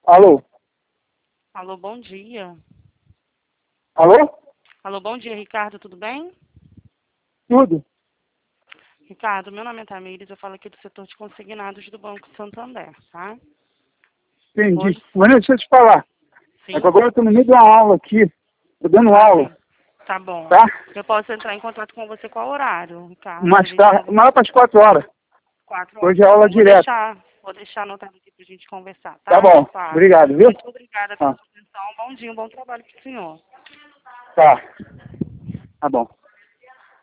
Alô? Alô, bom dia. Alô? Alô, bom dia, Ricardo, tudo bem? Tudo? Ricardo, meu nome é Tamires, eu falo aqui do setor de consignados do Banco Santander, tá? Entendi. Hoje, Mas deixa eu te falar. É que sim? agora eu tô no meio de uma aula aqui. Tô dando Ah, aula, sim. Tá bom. tá? Eu posso entrar em contato com você qual horário, Ricardo, pra Mais gente tarde, conversar? mais para as 4 horas. 4 horas, Hoje é tá aula bom. direta. Vou deixar anotado aqui pra gente conversar, Tá tá? bom. 4. Obrigado, viu? Muito obrigada pela Ah, sua atenção. Bom dia, um bom trabalho pro senhor. tá. Tá bom.